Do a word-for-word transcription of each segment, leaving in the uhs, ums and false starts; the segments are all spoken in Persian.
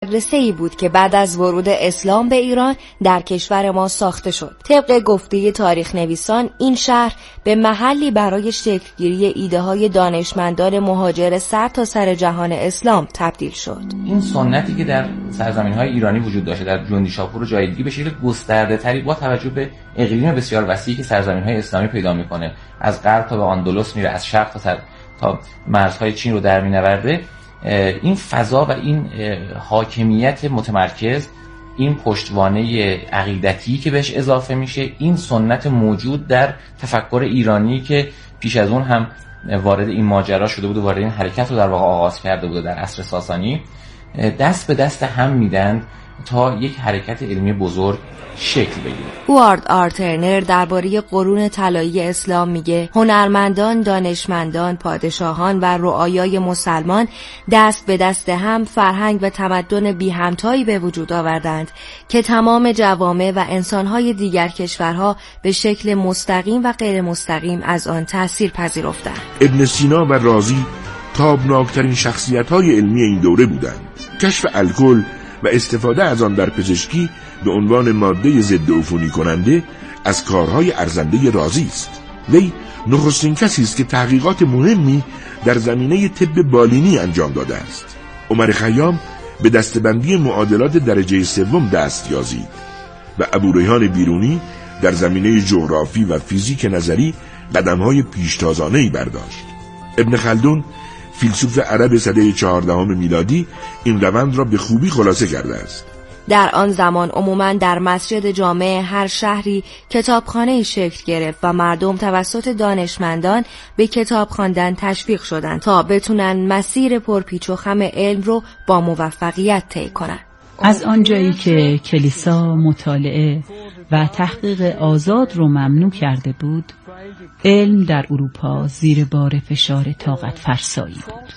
مدرسه‌ای بود که بعد از ورود اسلام به ایران در کشور ما ساخته شد. طبق گفته تاریخ نویسان این شهر به محلی برای شکلگیری ایده‌های دانشمندان مهاجر سرتاسر جهان اسلام تبدیل شد. این سنتی که در سرزمین‌های ایرانی وجود داشته در جندیشاپور و جای دیگه به شکل گسترده‌تری با توجه به اقلیم بسیار وسیعی که سرزمین‌های اسلامی پیدا می‌کنه، از غرب تا به اندلس میره، از شرق تا سر... تا مرزهای چین رو در می‌نورده، این فضا و این حاکمیت متمرکز، این پشتوانه عقیدتی که بهش اضافه میشه، این سنت موجود در تفکر ایرانی که پیش از اون هم وارد این ماجرا شده بود و وارد این حرکت رو در واقع آغاز کرده بود در عصر ساسانی، دست به دست هم میدن تا یک حرکت علمی بزرگ شکل بگیره. هوارد آر ترنر درباره قرون طلایی اسلام میگه هنرمندان، دانشمندان، پادشاهان و رعایای مسلمان دست به دست هم فرهنگ و تمدن بی همتایی به وجود آوردند که تمام جوامع و انسانهای دیگر کشورها به شکل مستقیم و غیر مستقیم از آن تأثیر پذیرفتند. ابن سینا و رازی تابناکترین شخصیت‌های علمی این دوره بودند. کشف الکل و استفاده از آن در پزشکی به عنوان ماده ضد عفونی کننده از کارهای ارزنده رازی است. وی نخستین کسی است که تحقیقات مهمی در زمینه طب بالینی انجام داده است. عمر خیام به دستبندی معادلات درجه سوم دست یازید و ابوریحان بیرونی در زمینه جغرافی و فیزیک نظری قدم‌های پیشتازانه‌ای برداشت. ابن خلدون فیلسوف عرب سده چهاردهم میلادی این روند را به خوبی خلاصه کرده است. در آن زمان عموماً در مسجد جامع هر شهری کتابخانه‌ای شکل گرفت و مردم توسط دانشمندان به کتاب خواندن تشویق شدند تا بتونن مسیر پرپیچ و خم علم رو با موفقیت طی کنند. از آنجایی که کلیسا مطالعه و تحقیق آزاد رو ممنوع کرده بود، علم در اروپا زیر بار فشار طاقت فرسایی بود.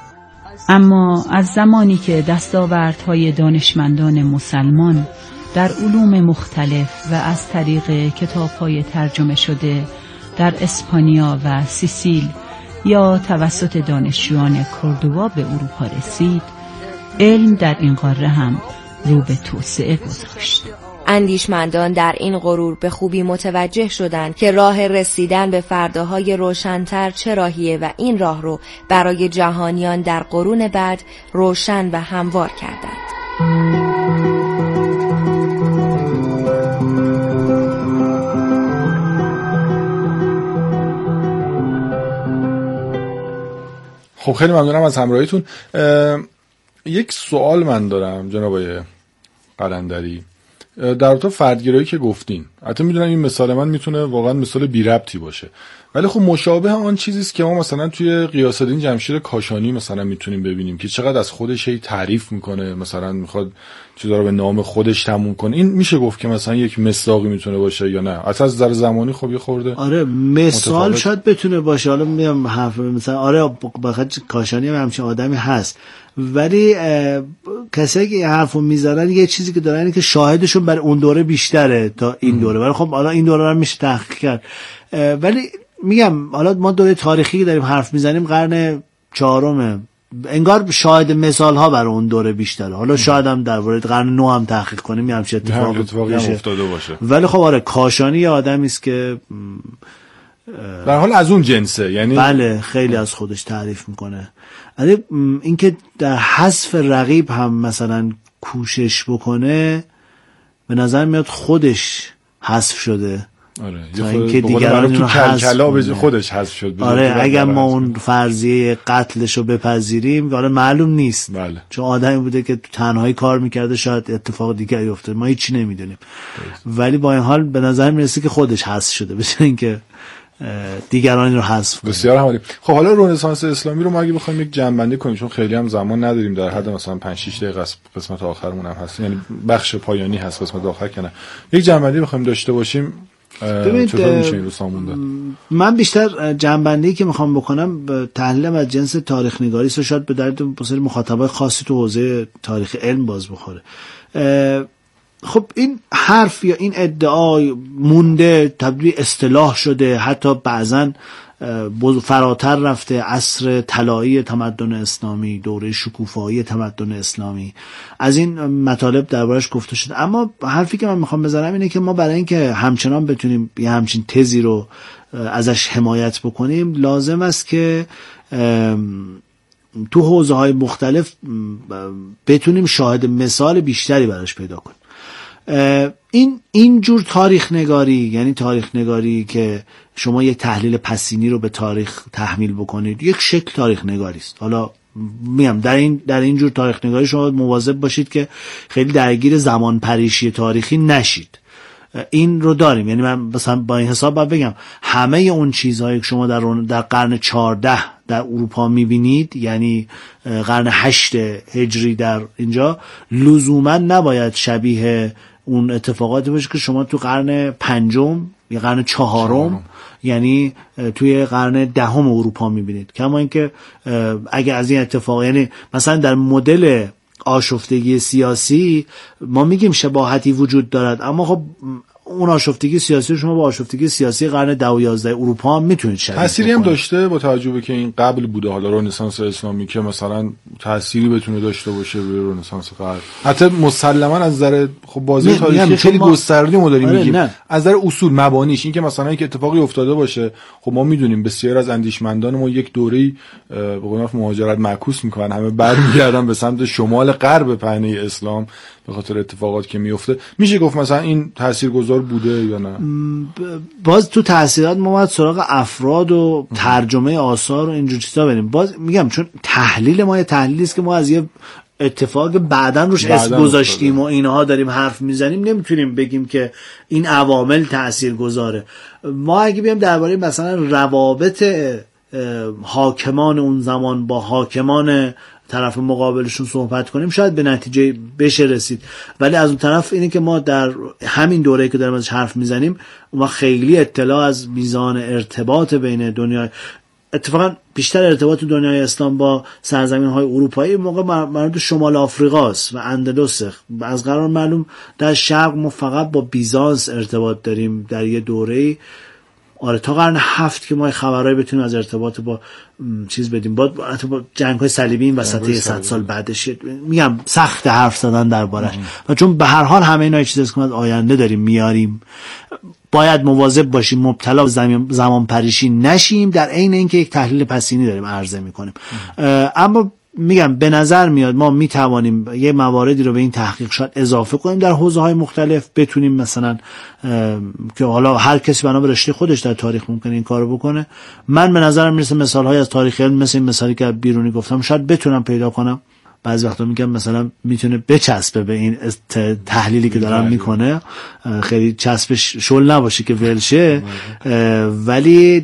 اما از زمانی که دستاوردهای دانشمندان مسلمان در علوم مختلف و از طریق کتاب‌های ترجمه شده در اسپانیا و سیسیل یا توسط دانشجویان کوردوبا به اروپا رسید، علم در این قاره هم رو به توسعه گذاشت. اندیشمندان در این غرور به خوبی متوجه شدند که راه رسیدن به فرداهای روشن‌تر چه راهیه و این راه رو برای جهانیان در قرون بعد روشن و هموار کردند. خب خیلی ممنونم از همراهیتون. یک سوال من دارم جناب آقای قلندری در رابطه فردگرایی که گفتین. البته میدونم این مثال من میتونه واقعا مثال بی ربطی باشه، ولی خب مشابه آن چیزی است که ما مثلا توی غیاث الدین جمشید کاشانی مثلا میتونیم ببینیم که چقدر از خودش هی تعریف میکنه، مثلا میخواد چیزا رو به نام خودش تموم کنه. این میشه گفت که مثلا یک مصداقی میتونه باشه یا نه؟ اصلا از نظر زمانی خب یه خورده آره مثال شاید بتونه باشه. حالا میگم حرف مثلا آره بخاطر کاشانی هم همچین آدمی هست، ولی کسایی که حرفو میزنن یه چیزی که دارن اینه که شاهدشون برای اون دوره بیشتره تا این دوره، ولی خب حالا این دوره رو میشه تحقیق کرد. ولی میگم حالا ما دوره تاریخی داریم حرف میزنیم، قرن چهارم، انگار شاهد مثال ها برای اون دوره بیشتره. حالا شاید هم در مورد قرن نو هم تحقیق کنیم همچین اتفاقی اتفاقی هم افتاده باشه. ولی خب آره کاشانی یه آدمی است که در حال از اون جنسه، یعنی بله خیلی از خودش تعریف میکنه. ولی اینکه در حذف رقیب هم مثلا کوشش بکنه، به نظر میاد خودش حذف شده. آره تا اینکه دیگران رو حذف خودش حذف شد. آره اگر ما اون فرضیه قتلش رو بپذیریم، حالا معلوم نیست بله. چون آدمی بوده که تو تنهایی کار میکرده، شاید اتفاق دیگری افتاد، ما هیچی نمیدونیم. ولی با این حال به نظر میرسه که خودش حذف شده، بشه اینکه دیگرانی رو حذف کنه. بسیار عالی. خب حالا رنسانس اسلامی رو ما اگه بخوایم یک جمع‌بندی کنیم، چون خیلی هم زمان نداریم، در حد مثلا پنج شش دقیقه قسمت آخرمون هم هست، یعنی بخش پایانی هست قسمت آخر کنه، یک جمع‌بندی بخوایم داشته باشیم چطور میشه این رو سامونده؟ من بیشتر جنبندی که میخوام بکنم تحلیلم از جنس تاریخ نگاری است، شاید به درد بسیار مخاطبای خاصی تو حوزه تاریخ علم باز بخوره. خب این حرف یا این ادعا مونده، تبدیل اصطلاح شده، حتی بعضن فراتر رفته، عصر طلایی تمدن اسلامی، دوره شکوفایی تمدن اسلامی، از این مطالب دربارش گفته شده. اما حرفی که من میخوام بزنم اینه که ما برای اینکه همچنان بتونیم یه همچین تزی رو ازش حمایت بکنیم لازم است که تو حوزه های مختلف بتونیم شاهد مثال بیشتری براش پیدا کنیم. این این جور تاریخ نگاری، یعنی تاریخ نگاری که شما یک تحلیل پسینی رو به تاریخ تحمیل بکنید، یک شکل تاریخ نگاری است. حالا میگم در این در این جور تاریخ نگاری شما مواظب باشید که خیلی درگیر زمان پریشی تاریخی نشید. این رو داریم، یعنی من مثلا با این حساب باید بگم همه اون چیزهایی که شما در در قرن چهارده در اروپا میبینید، یعنی قرن هشت هجری در اینجا، لزوما نباید شبیه اون اتفاقاتی باشه که شما تو قرن پنجم یا قرن چهارم، یعنی توی قرن دهم اروپا میبینید. کما اینکه اگه از این اتفاق، یعنی مثلا در مدل آشفتگی سیاسی ما میگیم شباهتی وجود دارد، اما خب اون آشفتگی سیاسی شما با آشفتگی سیاسی قرن ده و یازده اروپا هم میتونید شبیه تأثیری هم داشته با توجه به که این قبل بوده، حالا رنسانس اسلامی که مثلا تأثیری بتونه داشته باشه روی رنسانس غرب. حتی مسلما از نظر خب بازی تاریخی خیلی گسترده ما داریم میگیم، از نظر اصول مبانیش این که مثلا یک اتفاقی افتاده باشه، خب ما میدونیم بسیار از اندیشمندان ما یک دوره‌ای به قول مهاجرت معکوس میکنن، همه برمیگردن به سمت شمال غرب پهنه اسلام به خاطر اتفاقات که میفته. میشه گفت مثلا این تاثیرگذار بوده یا نه؟ باز تو تاثیرات ما باید سراغ افراد و ترجمه آثار و اینجور چیزا بریم. باز میگم چون تحلیل ما یه تحلیلی است که ما از یه اتفاق بعداً روش اسم گذاشتیم و اینها داریم حرف میزنیم، نمیتونیم بگیم که این عوامل تاثیرگذاره. ما اگه بیام درباره مثلا روابط حاکمان اون زمان با حاکمان طرف مقابلشون صحبت کنیم شاید به نتیجه بشه رسید، ولی از اون طرف اینه که ما در همین دوره‌ای که داریم ازش حرف میزنیم ما خیلی اطلاع از میزان ارتباط بین دنیا، اتفاقا بیشتر ارتباط دنیای اسلام با سرزمین‌های اروپایی موقع مربوط شمال آفریقاست و اندلس. از قرار معلوم در شرق ما فقط با بیزانس ارتباط داریم در یه دوره‌ای، آره تا قرن هفت که ما خبرایی بتونیم از ارتباط با چیز بدیم. با جنگ های صلیبی این وسط صد سال بعدش میگم سخت حرف زدن دربارش، و چون به هر حال همه اینا چیزاست که ما آینده داریم میاریم، باید مواظب باشیم مبتلا به زمان پریشی نشیم، در عین اینکه یک تحلیل پسینی داریم عرضه میکنیم. اما میگم به نظر میاد ما میتوانیم یه مواردی رو به این تحقیق شاید اضافه کنیم در حوزه های مختلف، بتونیم مثلا که حالا هر کسی بنا به رشته خودش در تاریخ ممکنه این کارو بکنه. من به نظرم میرسه مثال های از تاریخ علم مثل این مثالی که بیرونی گفتم شاید بتونم پیدا کنم. بعضی وقتا میگم مثلا میتونه بچسبه به این تحلیلی که دارم میکنه، خیلی چسبش شل نباشه که ولشه، ولی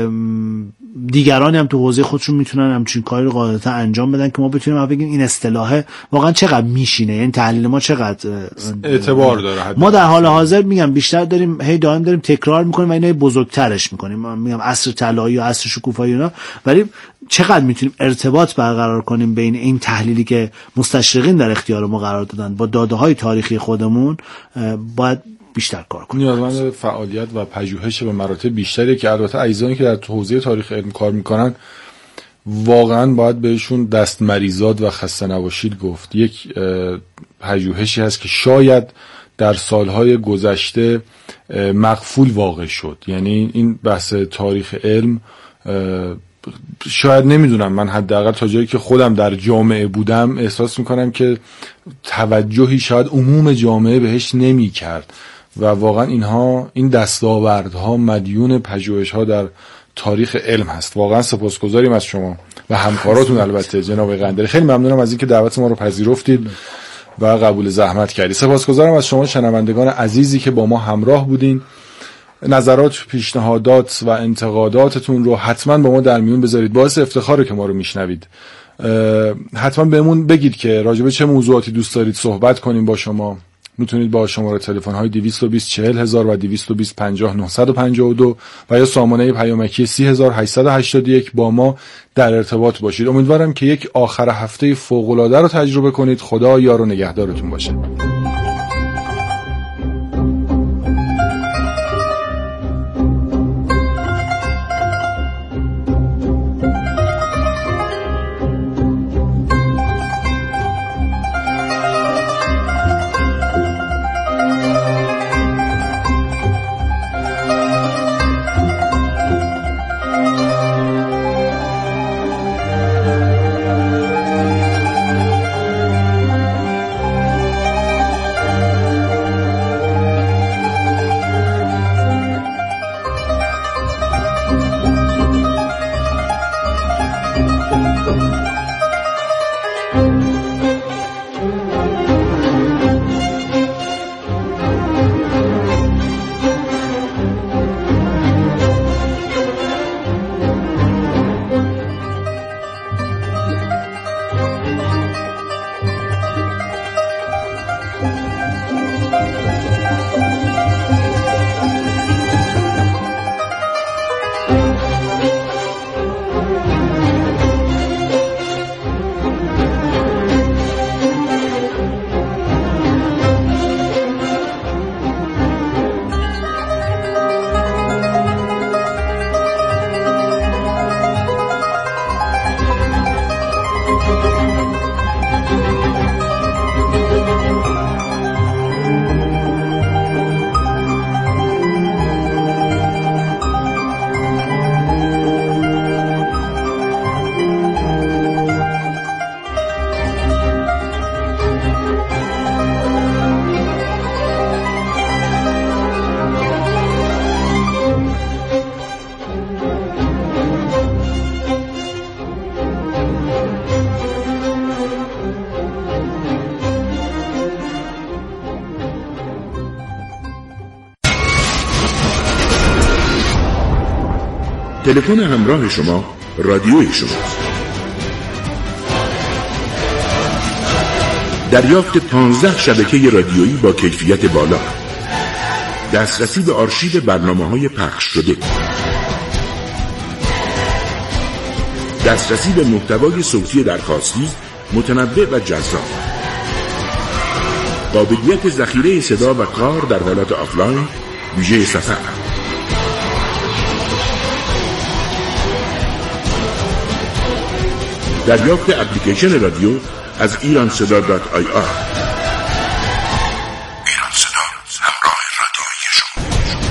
دیگرانی هم تو حوزه خودشون میتونن همچین کاری رو قاعدتا انجام بدن که ما بتونیم بگیم این اصطلاح واقعا چقدر میشینه، یعنی تحلیل ما چقدر اعتبار داره. ما در حال حاضر میگم بیشتر داریم هی دائم داریم تکرار میکنیم و اینا بزرگترش میکنیم، میگم عصر طلایی و عصر شکوفایی اینا، ولی چقدر میتونیم ارتباط برقرار کنیم بین این تحلیلی که مستشرقین در اختیار ما قرار دادن با داده های تاریخی خودمون، باید بیشتر کار کنیم. نیازمند فعالیت و پژوهش به مراتب بیشتری که البته اجزایی که در حوزه تاریخ علم کار میکنن واقعا باید بهشون دست مریزاد و خسته نباشید گفت. یک پژوهشی هست که شاید در سالهای گذشته مغفول واقع شد، یعنی این بحث تاریخ علم شاید نمیدونم، من حداقل تا جایی که خودم در جامعه بودم احساس میکنم که توجهی شاید عموم جامعه بهش نمی کرد و واقعا اینها این دستاوردها مدیون پژوهش‌ها در تاریخ علم هست. واقعا سپاسگزاریم از شما و همکاراتون البته جناب قندری، خیلی ممنونم از اینکه دعوت ما رو پذیرفتید و قبول زحمت کردید. سپاسگزارم از شما شنوندگان عزیزی که با ما همراه بودین. نظرات، پیشنهادات و انتقاداتتون رو حتما با ما در میون بذارید، باعث افتخاره که ما رو میشنوید. حتما بهمون بگید که راجع به چه موضوعاتی دوست دارید صحبت کنیم با شما. میتونید با شماره تلفن های دویست و بیست چهل هزار و دویست و بیست پنجاه نهصد و پنجاه و دو و یا سامانه پیامکی سی هزار و هشتصد و هشتاد و یک با ما در ارتباط باشید. امیدوارم که یک آخر هفته فوق‌العاده رو تجربه کنید. خدا یار و نگهدارتون باشه. تلفن همراه شما رادیوی شماست. دریافت پانزده شبکه رادیویی با کیفیت بالا، دسترسی به آرشیو برنامه‌های پخش شده، دسترسی به محتوای صوتی درخواستی متنوع و جذاب، قابلیت ذخیره صدا و کار در حالت آفلاین ویژه سفر، دریافت اپلیکیشن رادیو از ایران صدا دات آی آر. ایران صدا، همراه رادیویی شما.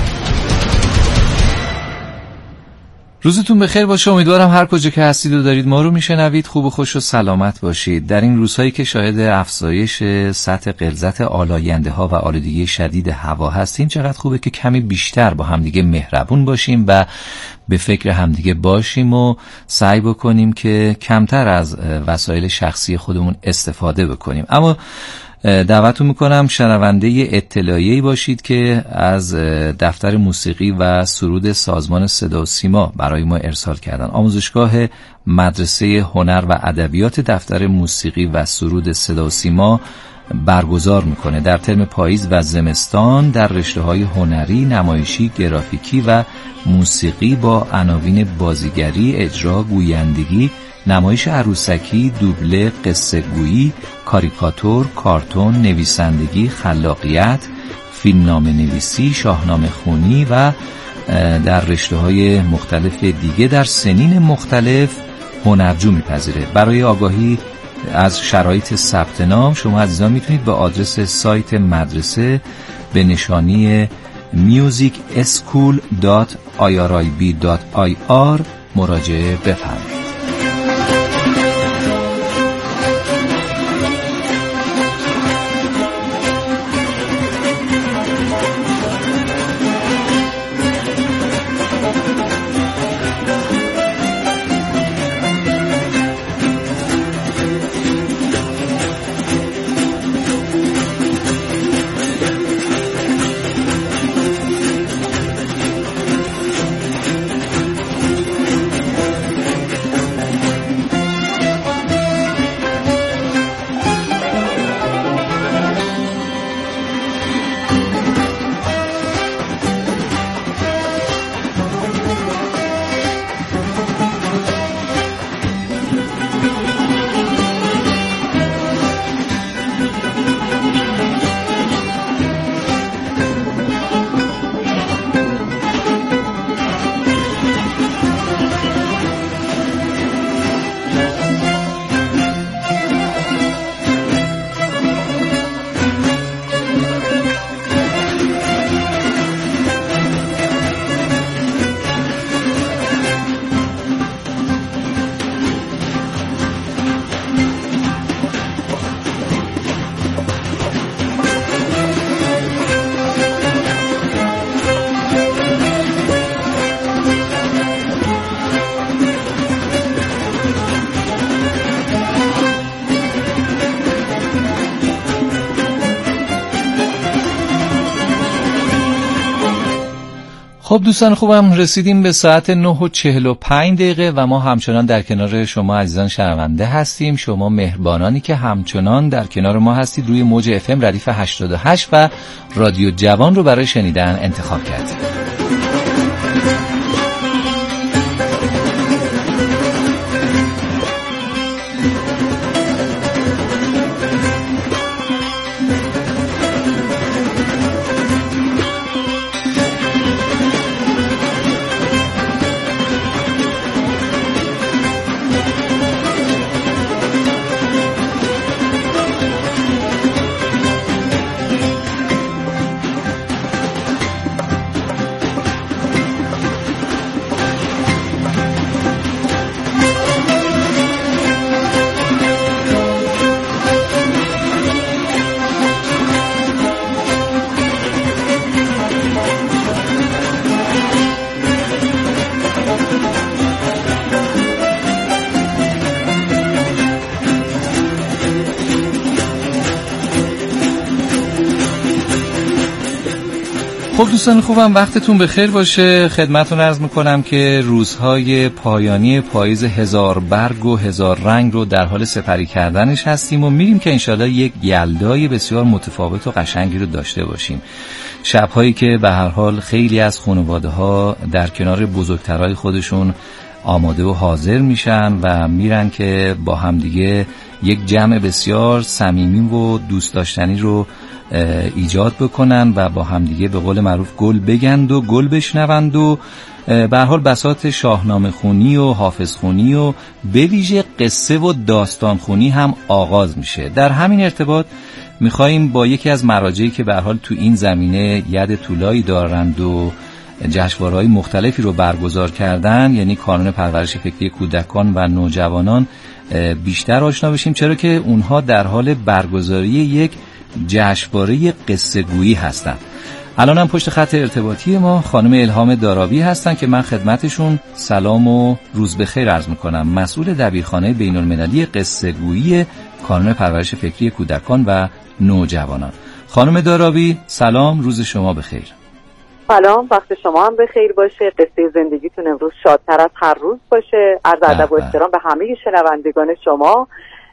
روزتون بخیر باشه. امیدوارم هر کجا که هستید و دارید ما رو میشنوید خوب و خوش و سلامت باشید. در این روزهایی که شاهد افزایش سطح غلظت آلاینده ها و آلودگی شدید هوا هستیم، چقدر خوبه که کمی بیشتر با همدیگه مهربون باشیم و به فکر همدیگه باشیم و سعی بکنیم که کمتر از وسایل شخصی خودمون استفاده بکنیم. اما دعوتتون میکنم شنونده اطلاعیه‌ای باشید که از دفتر موسیقی و سرود سازمان صدا و سیما برای ما ارسال کردن. آموزشگاه مدرسه هنر و ادبیات دفتر موسیقی و سرود صدا و سیما برگزار میکنه در ترم پاییز و زمستان در رشته‌های هنری، نمایشی، گرافیکی و موسیقی با عناوین بازیگری، اجرا، گویندگی، نمایش عروسکی، دوبله، قصه گویی، کاریکاتور، کارتون، نویسندگی، خلاقیت، فیلمنامه نویسی، شاهنامه خوانی و در رشته‌های مختلف دیگه در سنین مختلف هنرجو میپذیره. برای آگاهی از شرایط ثبت نام شما عزیزان میتونید به آدرس سایت مدرسه به نشانی میوزیک اسکول دات آی آر آی بی دات آی آر مراجعه بفرمایید. خب دوستان خوبم، رسیدیم به ساعت نه و چهل و پنج دقیقه و ما همچنان در کنار شما عزیزان شنونده هستیم. شما مهربانانی که همچنان در کنار ما هستید روی موج اف ام ردیف هشتاد و هشت و رادیو جوان رو برای شنیدن انتخاب کردید. خب دوستان خوبم، وقتتون بخیر باشه. خدمتتون عرض میکنم که روزهای پایانی پاییز هزار برگ و هزار رنگ رو در حال سپری کردنش هستیم و میریم که انشالله یک یلدای بسیار متفاوت و قشنگی رو داشته باشیم. شبهایی که به هر حال خیلی از خانواده ها در کنار بزرگترهای خودشون آماده و حاضر میشن و میرن که با همدیگه یک جمع بسیار صمیمی و دوست داشتنی رو ایجاد بکنن و با همدیگه به قول معروف گل بگند و گل بشنوند و به هر حال بساط شاهنامه خونی و حافظ خونی و به ویژه قصه و داستان خونی هم آغاز میشه. در همین ارتباط میخواییم با یکی از مراجعی که به هر حال تو این زمینه ید طولایی دارند و جشنواره‌های مختلفی رو برگزار کردن، یعنی کانون پرورش فکری کودکان و نوجوانان، بیشتر آشنا بشیم، چرا که اونها در حال برگزاری یک جشنواره قصه گویی هستند. الان هم پشت خط ارتباطی ما خانم الهام دارابی هستن که من خدمتشون سلام و روز بخیر عرض میکنم. مسئول دبیرخانه بین المللی قصه گویی کانون پرورش فکری کودکان و نوجوانان. خانم دارابی سلام، روز شما بخیر. سلام، وقت شما هم بخیر باشه. قصه زندگیتون امروز شادتر از هر روز باشه. عرض ادب و احترام به همه شنوندگان شما.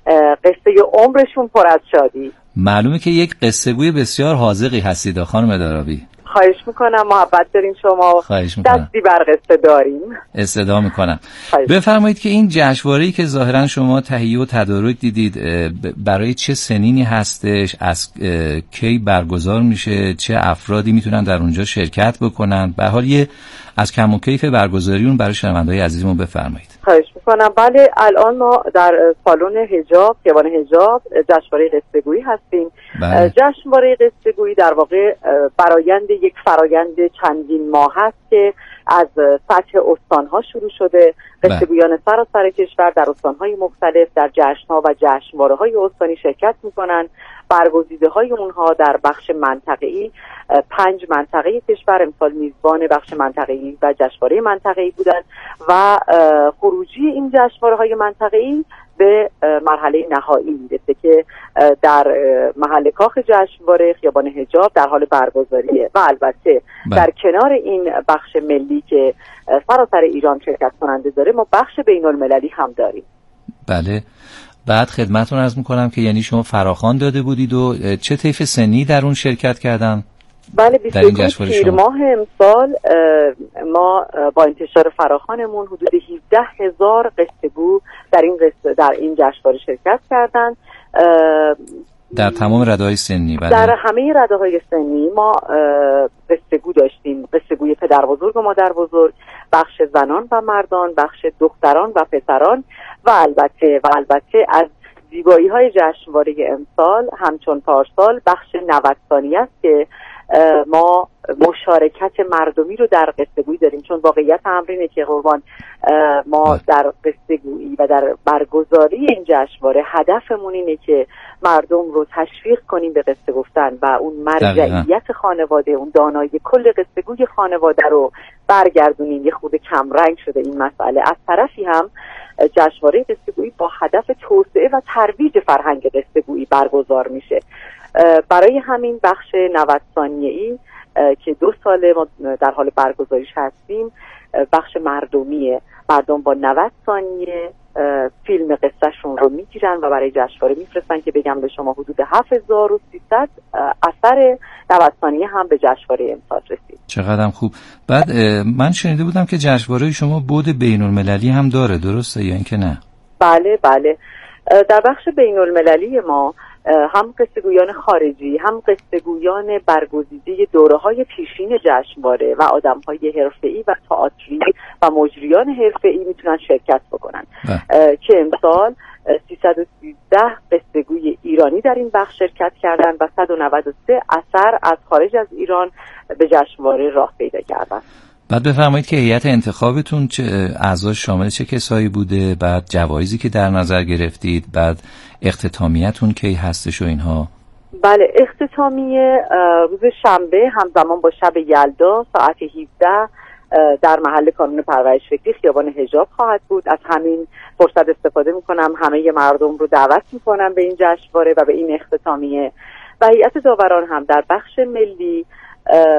قصه عمرشون پر از شادی. معلومه که یک قصه گوی بسیار حاذقی هستید خانم دارابی. خواهش میکنم، محبت دارین شما. خواهش میکنم. دستی بر قصه داریم. استدعا میکنم. بفرمایید که این جشنواره‌ای که ظاهرا شما تهیه و تدارک دیدید برای چه سنینی هستش، از کی برگزار میشه، چه افرادی میتونن در اونجا شرکت بکنن؟ به حال یه از کم و کیف برگزاری اون برای شنونده‌های عزیزمون بفرمایید. خواهش میکنم. بله، الان ما در سالن حجاب، خیابان حجاب، جشنواره قصه گویی هستیم. بله. جشنواره قصه گویی در واقع برآیند یک فرایند چندین ماه هست که از سطح استان‌ها شروع شده. قصه گویان سراسر کشور در استان‌های مختلف در جشن‌ها و جشنواره‌های استانی شرکت می‌کنند. برگزیده‌های اونها در بخش منطقه‌ای، پنج منطقه کشور امسال میزبان بخش منطقه‌ای و جشنواره منطقه‌ای بودند و خروجی این جشنواره‌های منطقه‌ای به مرحله نهایی میرسه که در محل کاخ جشنواره خیابان حجاب در حال برگزاریه و البته بله. در کنار این بخش ملی که سراسر ایران شرکت کننده داره، ما بخش بین المللی هم داریم. بله. بعد خدمتتون عرض میکنم که یعنی شما فراخوان داده بودید و چه طیف سنی در اون شرکت کردن؟ بله، بیست و یک تیر ماه امسال ما با انتشار فراخوانمون حدود هفده هزار قصه گو در این قصه در این جشنواره شرکت کردن. در تمام رده‌های سنی؟ بله. در همه رده‌های سنی ما قصه گو داشتیم. قصه گوی پدر بزرگ و مادر بزرگ، بخش زنان و مردان، بخش دختران و پسران و البته و البته از زیبایی‌های جشنواره امسال همچون پارسال بخش نود ثانیه است که ما مشارکت مردمی رو در قصه گویی داریم، چون واقعیت امر اینه که قربان ما در قصه گویی و در برگزاری این جشنواره هدفمون اینه که مردم رو تشویق کنیم به قصه گفتن و اون مرجعیت خانواده، اون دانایی کل قصه گوی خانواده رو برگردونیم. یه خود کم رنگ شده این مسئله. از طرفی هم جشنواره قصه گویی با هدف توسعه و ترویج فرهنگ قصه گویی برگزار میشه. برای همین بخش نود ثانیه‌ای که دو ساله ما در حال برگزاریش هستیم، بخش مردمیه. مردم با نود ثانیه فیلم قصهشون رو میگیرن و برای جشنواره میفرستن که بگم به شما حدود هفت هزار و سیصد اثر نود ثانیه هم به جشنواره امسال رسید. چقدرم خوب. بعد من شنیده بودم که جشنواره شما بعد بین المللی هم داره، درسته یا اینکه نه؟ بله بله، در بخش بین المللی ما هم قصه گویان خارجی، هم قصه گویان برگزیده دوره‌های پیشین جشنواره و آدم‌های حرفه‌ای و تئاتری و مجریان حرفه‌ای میتونن شرکت بکنن که امسال سیصد و سیزده قصه گوی ایرانی در این بخش شرکت کردن و صد و نود و سه اثر از خارج از ایران به جشنواره راه پیدا کردن. بعد بفرمایید که هیئت انتخابتون چه اعضا شامل چه کسایی بوده، بعد جوایزی که در نظر گرفتید، بعد اختتامیتون کی هستش و اینها؟ بله، اختتامیه روز شنبه همزمان با شب یلدا ساعت هفده در محل کانون پرورش فکری خیابان حجاب خواهد بود. از همین فرصت استفاده میکنم همه مردم رو دعوت میکنم به این جشنواره و به این اختتامیه. و هیئت داوران هم در بخش ملی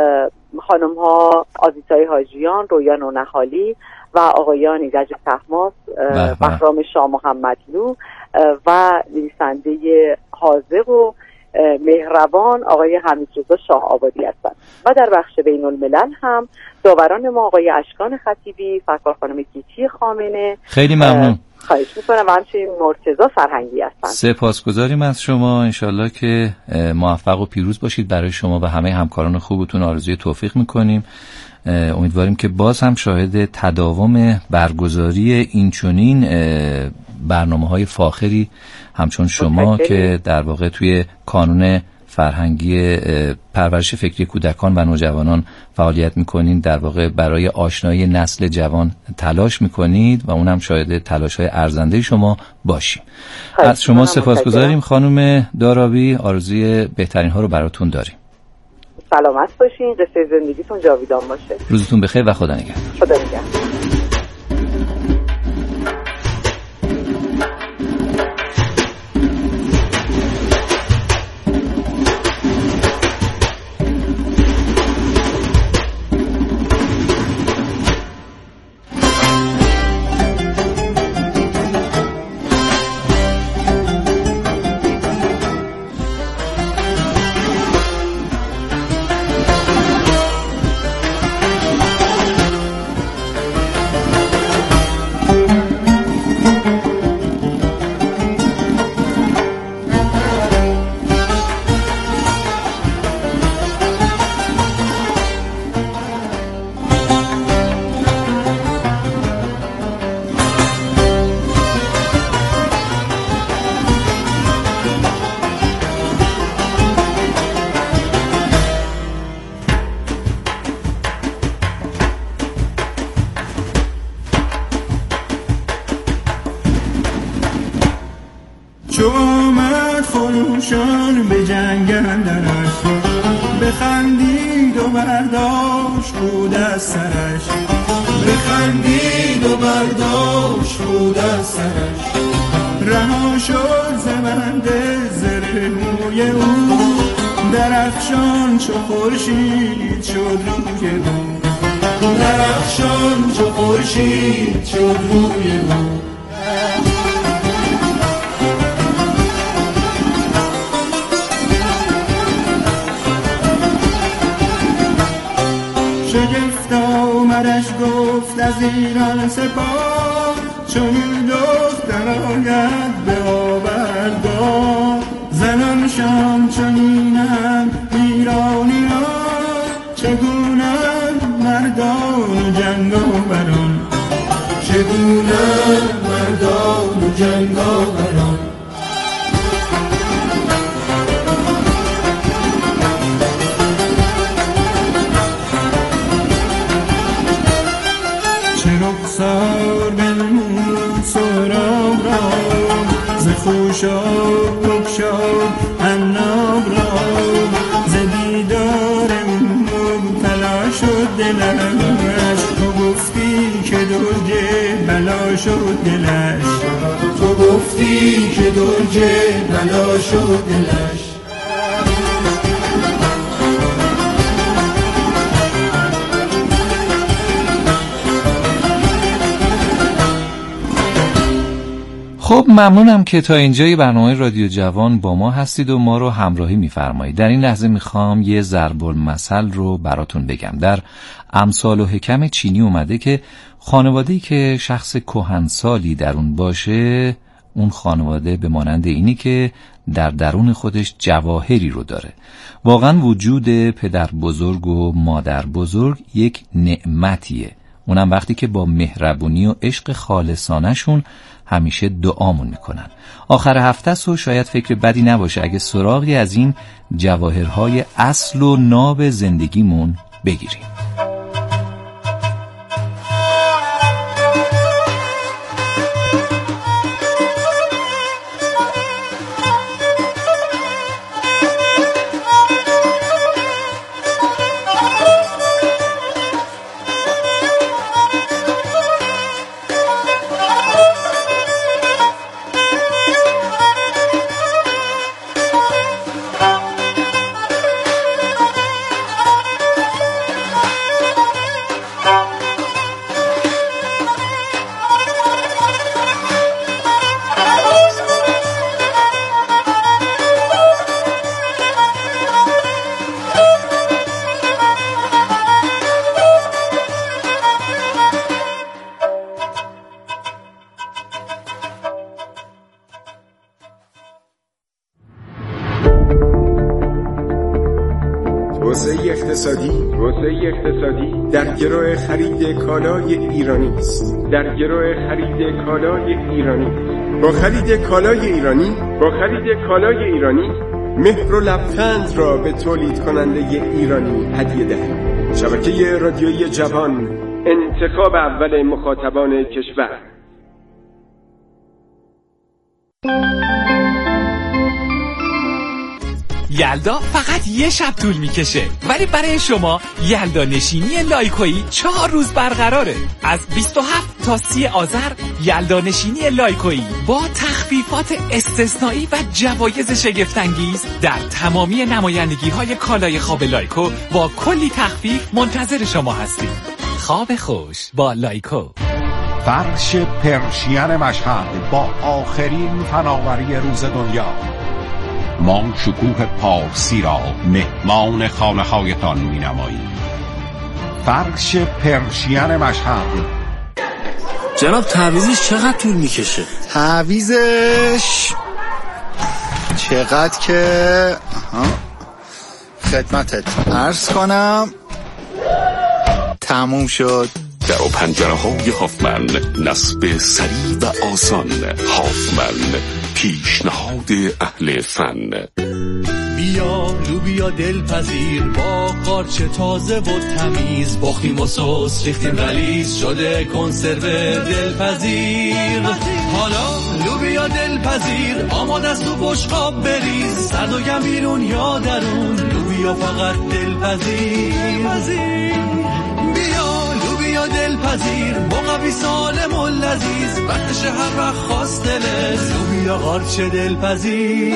خانم ها آزیتای حاجیان، رویا نونهالی و آقایان ایرج طهماس، بهرام شاه محمدلو و نویسنده حاذق و مهربان آقای حمیدرضا شاه آبادی هستند. و در بخش بین الملل هم داوران ما آقای اشکان خطیبی، سرکار خانم گیتی خامنه. خیلی ممنون. خواهش میکنم. و همچنین مرتضی فرهنگی هستند. سپاسگزاریم از شما. انشالله که موفق و پیروز باشید. برای شما و همه همکاران خوبتون آرزوی توفیق میکنیم. امیدواریم که باز هم شاهد تداوم برگزاری اینچنین برنامه‌های فاخری همچون شما که در واقع توی کانون فرهنگی پرورش فکری کودکان و نوجوانان فعالیت میکنین، در واقع برای آشنایی نسل جوان تلاش میکنید و اونم شاهد تلاش‌های ارزنده شما باشیم. از شما سپاسگزاریم خانم دارابی. آرزوی بهترین ها رو براتون داریم. سلامت باشین. قصه زندگیتون جاویدان باشه. روزتون بخیر و خدا نگهدار. خدا نگهدار. آمد خروشان به جنگ اندرش، بخندید و برداشت بود از سرش، بخندید و برداشت بود از سرش. رها شد زبند زره موی او، درخشان چو خورشید شد روی او، درخشان چو خورشید شد روی او. شگفت آمدش گفت از ایران سپاه، چون این دختر آید به آوردگاه. زنانشان چنینند ایرانیان، چگونند مردان و جنگاوران، چگونند مردان و جنگاوران. رخسار بنمود سهراب را، ز خوشاب بگشاد عناب را. ز دیدار او مبتلا شد دلش، تو گفتی که درجه بلا شد دلش، تو گفتی که درجه بلا شد دلش. خب ممنونم که تا اینجای برنامه رادیو جوان با ما هستید و ما رو همراهی می‌فرمایید. در این لحظه میخوام یه ضرب المثل رو براتون بگم. در امثال و حکم چینی اومده که خانواده‌ای که شخص کهنسالی در اون باشه، اون خانواده به مانند اینی که در درون خودش جواهری رو داره. واقعا وجود پدر بزرگ و مادر بزرگ یک نعمتیه، اونم وقتی که با مهربونی و عشق خالصانه‌شون همیشه دعامون میکنن. آخر هفته است و شاید فکر بدی نباشه اگه سراغی از این جواهرهای اصل و ناب زندگیمون بگیریم. توسعه اقتصادی توسعه اقتصادی در گرو خرید کالای ایرانی است. در گرو خرید کالای ایرانی با خرید کالای ایرانی با خرید کالای ایرانی مهر و لبخند را به تولید کننده ایرانی هدیه دهید. شبکه رادیویی جوان، انتخاب اول مخاطبان کشور. یلدا فقط یه شب طول میکشه، ولی برای شما یلدا نشینی لایکویی چهار روز برقراره. از بیست و هفت تا سی آذر یلدا نشینی لایکویی با تخفیفات استثنایی و جوایز شگفت‌انگیز در تمامی نمایندگی‌های کالای خواب لایکو با کلی تخفیف منتظر شما هستیم. خواب خوش با لایکو. فرش پرشین مشهد با آخرین فناوری روز دنیا. ما شکوه پارسی را مهمان خانه هایتان می نماییم. فرش پرشین مشهد. جناب تعویزش چقدر طول می کشه؟ تعویزش چقدر که آها. خدمتت عرض کنم تموم شد. در و پنجره های هافمن، نصب سریع و آسان. هافمن، پیشنهاد اهل فن. بیا لوبیا دلپذیر با قارچ تازه و تمیز، بختیم و سس ریختیم غلیظ شده کنسرو دلپذیر. حالا لوبیا دلپذیر آماده است تو بشقاب بریز، سرد و گمیرون یا درون لوبیا فقط دلپذیر. بیا دلپذیر مقوی سالم و لذیذ، وقتش هر وقت خواست دلت لوبیا قارچ دلپذیر.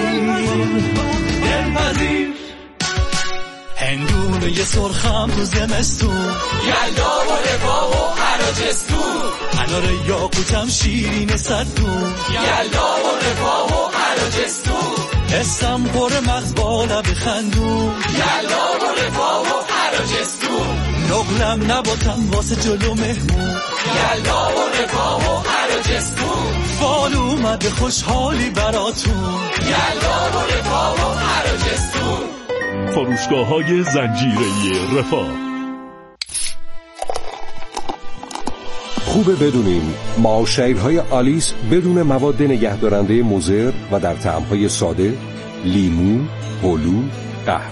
دلپذیر هندونه یه سرخم تو زمستون، یلدا و رفاه و عراجستون. انار یاقوتم شیرین صدون، یلدا و رفاه و عراجستون. حسم پر مغز بالا بخندون، یلدا و رفاه و عراجستون. نقلم نباتم واسه جلو مهمون، یلدا و رفاه و عراجستون. فال اومده خوشحالی براتون، یلدا و رفاه و عراجستون. فروشگاه های زنجیره رفاه. خوبه بدونیم معاشرهای آلیس بدون مواد نگهدارنده مضر و در طعم‌های ساده، لیمو، هلو، قهوه